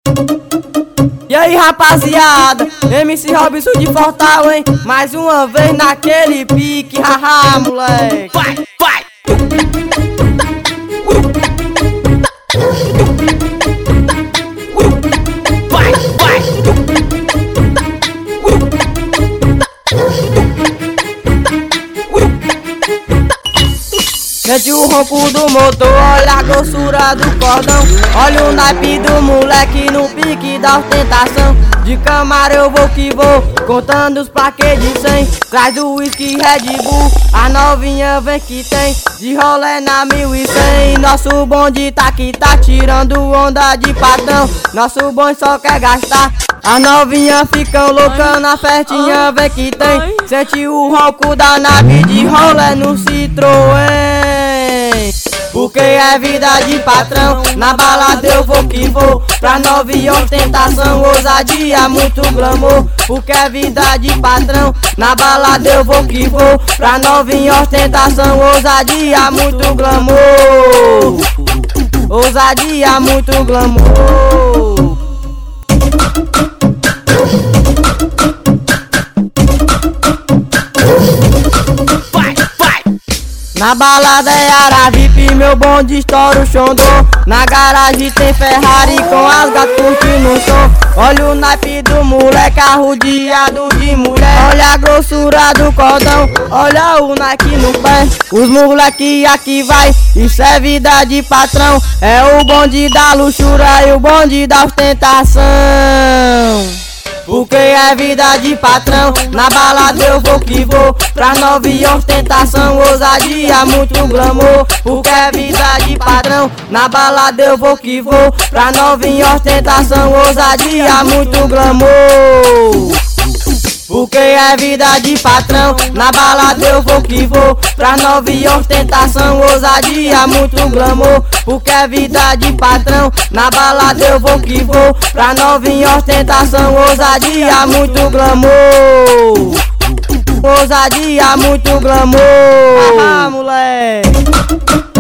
E aí rapaziada, MC Robinson de Fortal, hein? Mais uma vez naquele pique, haha moleque. Vai, vai! Vai, vai! Sente o ronco do motor, olha a grossura do cordão. Olha o naipe do moleque no pique da ostentação. De Camaro eu vou que vou, contando os plaquês de 100. Traz do whisky Red Bull, a novinha vem que tem. De rolê na 1100, nosso bonde tá que tá tirando onda de patrão. Nosso bonde só quer gastar, as novinhas ficam loucas na festinha, vem que tem. Sente o ronco da nave de rolê no Citroën. Porque é vida de patrão, na balada eu vou que vou. Pra novinha ostentação, ousadia, muito glamour. Porque é vida de patrão, na balada eu vou que vou. Pra novinha ostentação, ousadia, muito glamour. Ousadia, muito glamour. Na balada é área VIP, meu bonde estoura o xondô. Na garagem tem Ferrari com as gatas curtindo o som. Olha o naipe do moleque arrodeado de mulher. Olha a grossura do cordão, olha o Nike no pé. Os moleque aqui vai, isso é vida de patrão. É o bonde da luxúria e o bonde da ostentação. Porque é vida de patrão, na balada eu vou que vou. Pra novinha ostentação, ousadia, muito glamour. Porque é vida de patrão, na balada eu vou que vou. Pra novinha ostentação, ousadia, muito glamour. Porque é vida de patrão, na balada eu vou que vou. Pra novinha ostentação, ousadia, muito glamour. Porque é vida de patrão, na balada eu vou que vou. Pra novinha ostentação, ousadia, muito glamour. Ousadia, muito glamour. Ah, moleque.